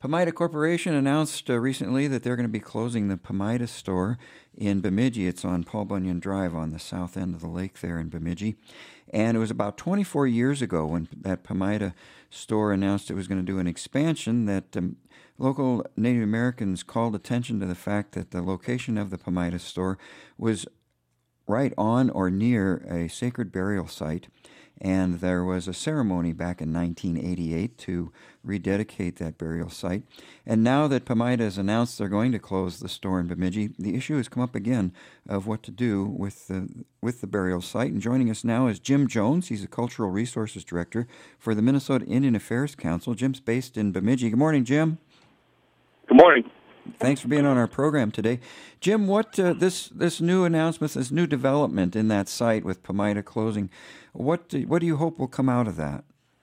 Pamida Corporation announced recently that they're going to be closing the Pamida store in Bemidji. It's on Paul Bunyan Drive on the south end of the lake there in Bemidji. And it was about 24 years ago when that Pamida store announced it was going to do an expansion that local Native Americans called attention to the fact that the location of the Pamida store was right on or near a sacred burial site. And there was a ceremony back in 1988 to rededicate that burial site. And now that Pamida has announced they're going to close the store in Bemidji, the issue has come up again of what to do with the burial site. And joining us now is Jim Jones. He's a Cultural Resources Director for the Minnesota Indian Affairs Council. Jim's based in Bemidji. Good morning, Jim. Good morning. Thanks for being on our program today. Jim, what this new announcement, this new development in that site with Pamida closing, what do you hope will come out of that?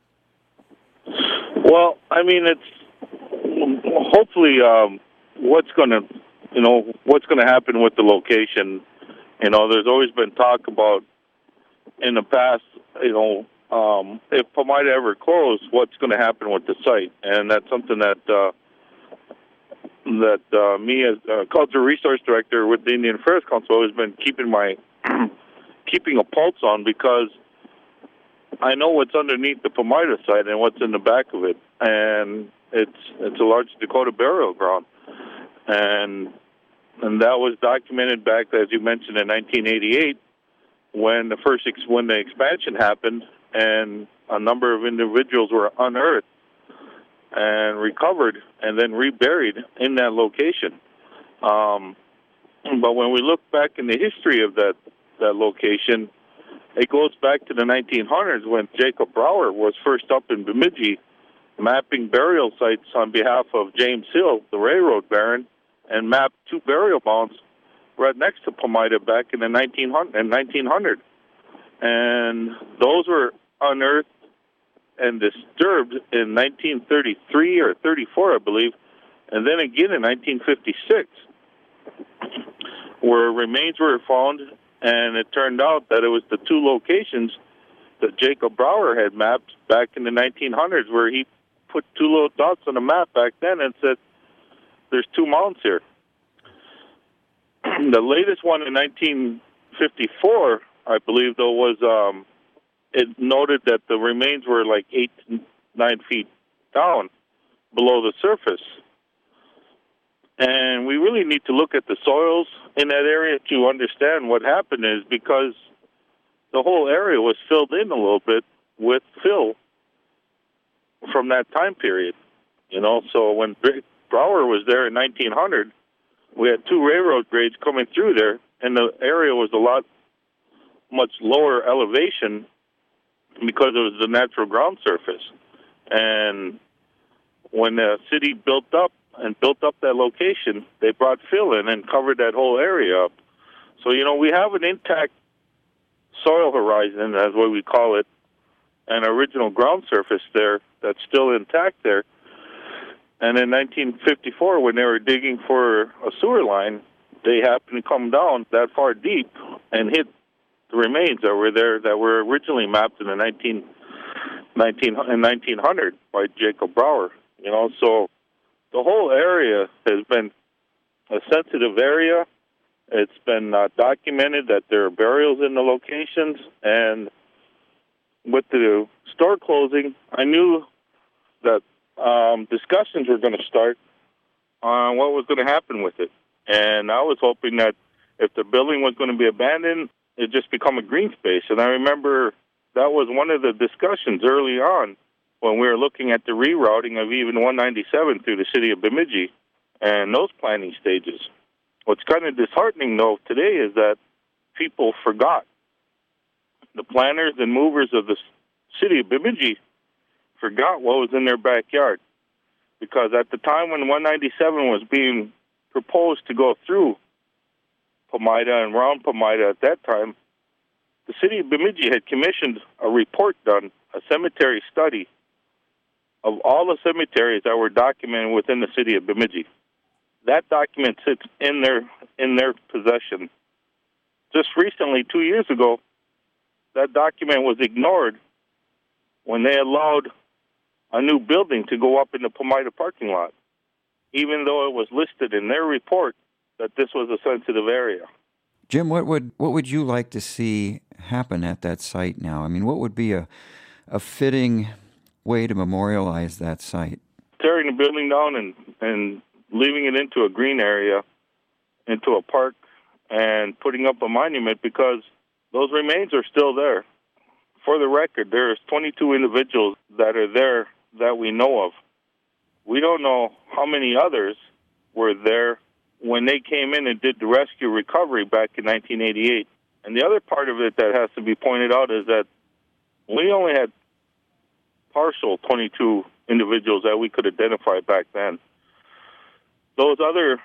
Well, I mean, it's hopefully what's going to happen with the location. You know, there's always been talk about in the past, if Pamida ever closed, what's going to happen with the site, and that's something that me as Cultural Resource Director with the Indian Affairs Council has been keeping a pulse on, because I know what's underneath the Pamida site and what's in the back of it, and it's a large Dakota burial ground, and that was documented back, as you mentioned, in 1988 when the expansion happened, and a number of individuals were unearthed and recovered and then reburied in that location. But when we look back in the history of that location, it goes back to the 1900s when Jacob Brower was first up in Bemidji mapping burial sites on behalf of James Hill, the railroad baron, and mapped two burial mounds right next to Pamida back in the 1900. And those were unearthed and disturbed in 1933 or 34, I believe, and then again in 1956, where remains were found, and it turned out that it was the two locations that Jacob Brower had mapped back in the 1900s, where he put two little dots on the map back then and said, there's two mounds here. The latest one in 1954, I believe, though, was it noted that the remains were like 8 to 9 feet down below the surface. And we really need to look at the soils in that area to understand what happened, is because the whole area was filled in a little bit with fill from that time period. You know, so when Brower was there in 1900, we had two railroad grades coming through there, and the area was much lower elevation because it was the natural ground surface. And when the city built up that location, they brought fill in and covered that whole area up. So, you know, we have an intact soil horizon, that's what we call it, an original ground surface there that's still intact there. And in 1954, when they were digging for a sewer line, they happened to come down that far deep and hit the remains that were there that were originally mapped in the 1900 by Jacob Brower. You know, so the whole area has been a sensitive area. It's been documented that there are burials in the locations, and with the store closing, I knew that discussions were going to start on what was going to happen with it. And I was hoping that if the building was going to be abandoned, it just become a green space. And I remember that was one of the discussions early on when we were looking at the rerouting of even 197 through the city of Bemidji and those planning stages. What's kind of disheartening, though, today is that people forgot. The planners and movers of the city of Bemidji forgot what was in their backyard. Because at the time when 197 was being proposed to go through Pamida and around Pamida at that time, the city of Bemidji had commissioned a report done, a cemetery study of all the cemeteries that were documented within the city of Bemidji. That document sits in their possession. Just recently, 2 years ago, that document was ignored when they allowed a new building to go up in the Pamida parking lot. even though it was listed in their report that this was a sensitive area. Jim, what would you like to see happen at that site now? I mean, what would be a fitting way to memorialize that site? Tearing the building down and leaving it into a green area, into a park, and putting up a monument, because those remains are still there. For the record, there's 22 individuals that are there that we know of. We don't know how many others were there when they came in and did the rescue recovery back in 1988. And the other part of it that has to be pointed out is that we only had partial 22 individuals that we could identify back then. Those other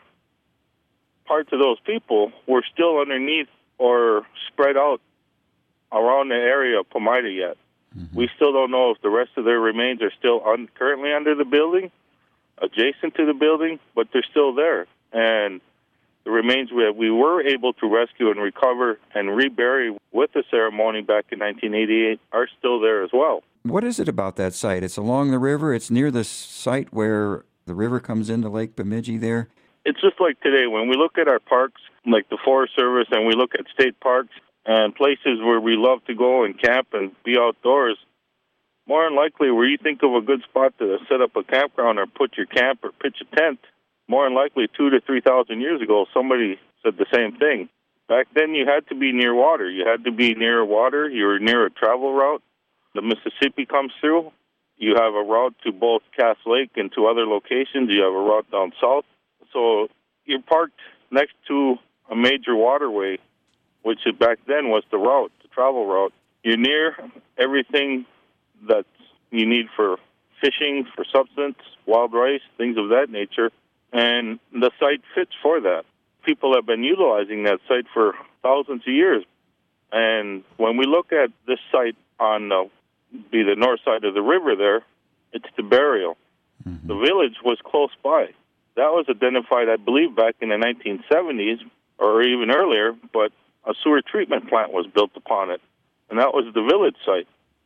parts of those people were still underneath or spread out around the area of Pomaida yet. Mm-hmm. We still don't know if the rest of their remains are still currently under the building, adjacent to the building, but they're still there. And the remains that we were able to rescue and recover and rebury with the ceremony back in 1988 are still there as well. What is it about that site? It's along the river. It's near the site where the river comes into Lake Bemidji there. It's just like today. When we look at our parks, like the Forest Service, and we look at state parks and places where we love to go and camp and be outdoors, more than likely where you think of a good spot to set up a campground or put your camp or pitch a tent, more than likely 2,000 to 3,000 years ago, somebody said the same thing. Back then, you had to be near water. You had to be near water. You were near a travel route. The Mississippi comes through. You have a route to both Cass Lake and to other locations. You have a route down south. So you're parked next to a major waterway, which back then was the route, the travel route. You're near everything that you need for fishing, for subsistence, wild rice, things of that nature. And the site fits for that. People have been utilizing that site for thousands of years. And when we look at this site on the north side of the river there, it's the burial. Mm-hmm. The village was close by. That was identified, I believe, back in the 1970s or even earlier, but a sewer treatment plant was built upon it, and that was the village site.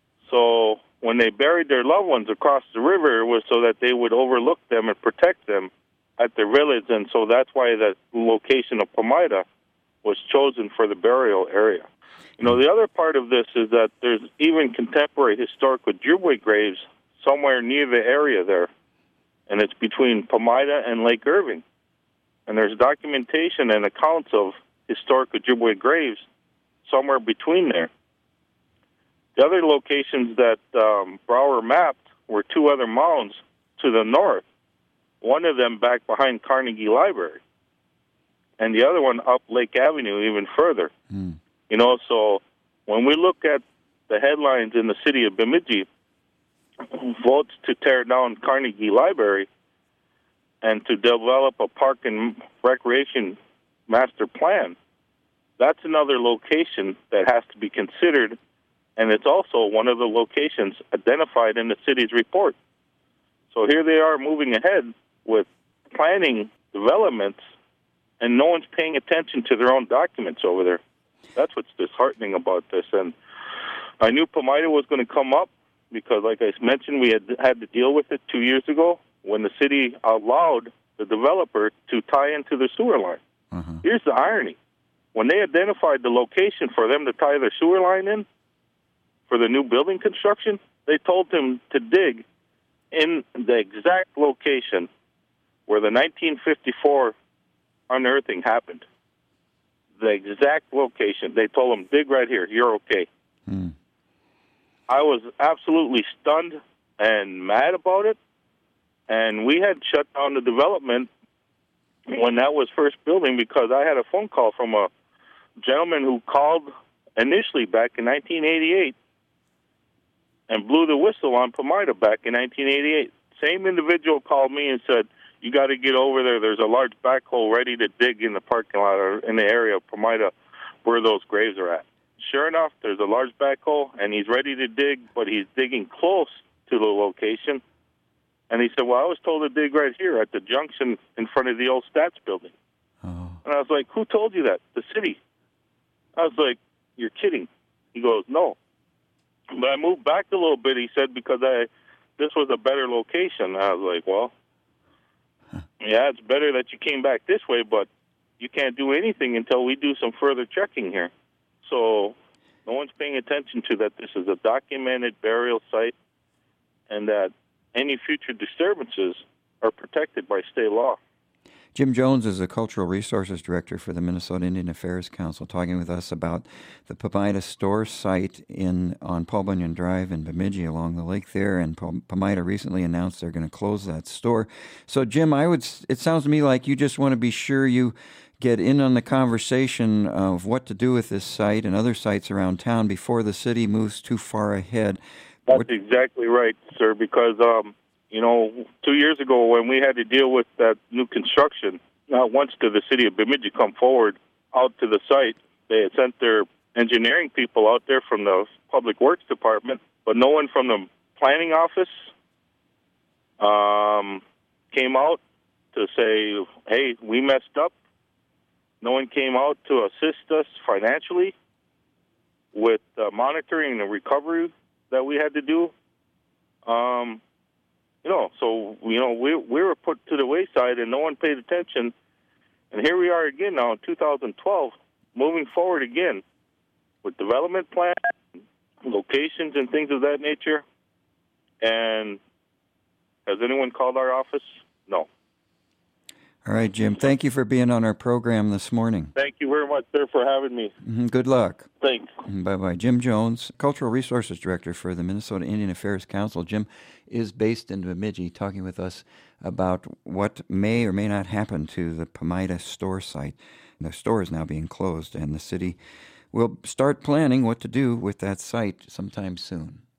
So when they buried their loved ones across the river, it was so that they would overlook them and protect them at their village, and so that's why the location of Pomaida was chosen for the burial area. You know, the other part of this is that there's even contemporary historic Ojibwe graves somewhere near the area there, and it's between Pomaida and Lake Irving. And there's documentation and accounts of historic Ojibwe graves somewhere between there. The other locations that Brower mapped were two other mounds to the north, one of them back behind Carnegie Library, and the other one up Lake Avenue even further. Mm. You know, so when we look at the headlines in the city of Bemidji, votes to tear down Carnegie Library and to develop a park and recreation master plan, that's another location that has to be considered, and it's also one of the locations identified in the city's report. So here they are moving ahead with planning developments, and no one's paying attention to their own documents over there. That's what's disheartening about this. And I knew Pomaida was going to come up because, like I mentioned, we had to deal with it 2 years ago when the city allowed the developer to tie into the sewer line. Uh-huh. Here's the irony. When they identified the location for them to tie their sewer line in for the new building construction, they told them to dig in the exact location where the 1954 unearthing happened. The exact location. They told them, dig right here. You're okay. Mm. I was absolutely stunned and mad about it. And we had shut down the development when that was first building because I had a phone call from a gentleman who called initially back in 1988 and blew the whistle on Pomaida back in 1988. Same individual called me and said, you got to get over there. There's a large backhoe ready to dig in the parking lot or in the area of Pomaida where those graves are at. Sure enough, there's a large backhoe, and he's ready to dig, but he's digging close to the location. And he said, well, I was told to dig right here at the junction in front of the old Stats building. Oh. And I was like, who told you that? The city. I was like, you're kidding. He goes, no. But I moved back a little bit, he said, because this was a better location. I was like, well, Yeah, it's better that you came back this way, but you can't do anything until we do some further checking here. So no one's paying attention to that this is a documented burial site and that any future disturbances are protected by state law. Jim Jones is the Cultural Resources Director for the Minnesota Indian Affairs Council, talking with us about the Pamida Store site on Paul Bunyan Drive in Bemidji along the lake there. And Pamida recently announced they're going to close that store. So, Jim, it sounds to me like you just want to be sure you get in on the conversation of what to do with this site and other sites around town before the city moves too far ahead. That's exactly right, sir, because 2 years ago when we had to deal with that new construction, not once did the city of Bemidji come forward out to the site. They had sent their engineering people out there from the Public Works Department, but no one from the planning office came out to say, hey, we messed up. No one came out to assist us financially with monitoring the recovery that we had to do. We were put to the wayside and no one paid attention. And here we are again now in 2012, moving forward again with development plans, locations, and things of that nature. And has anyone called our office? No. All right, Jim. Thank you for being on our program this morning. Thank you very much, sir, for having me. Good luck. Thanks. Bye-bye. Jim Jones, Cultural Resources Director for the Minnesota Indian Affairs Council. Jim is based in Bemidji, talking with us about what may or may not happen to the Pamida store site. The store is now being closed, and the city will start planning what to do with that site sometime soon.